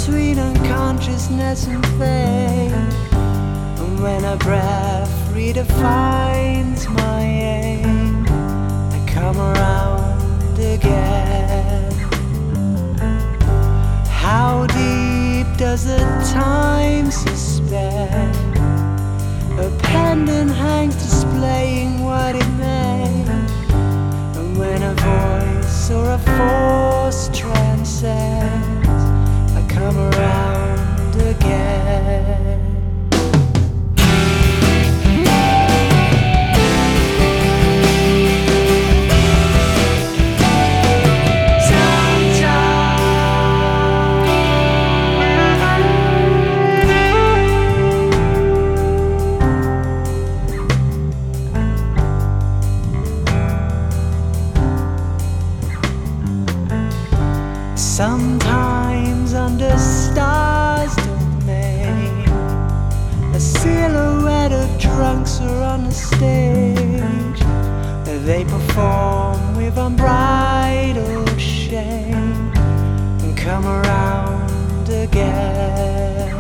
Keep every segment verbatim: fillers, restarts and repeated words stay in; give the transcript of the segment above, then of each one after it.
between unconsciousness and fate. And when a breath redefines my aim, I come around again. How deep does the time suspend? A pendant hangs displaying what it meant. And when a voice or a force transcends, I come around again. Sometimes under stars domain, a silhouette of drunks are on the stage. They perform with unbridled shame and come around again.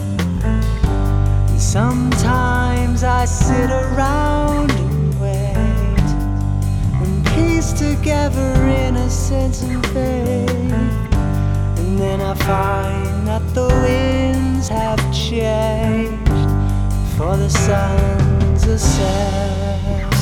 And sometimes I sit around and wait and piece together innocence and faith. And then I find that the winds have changed, for the suns are set.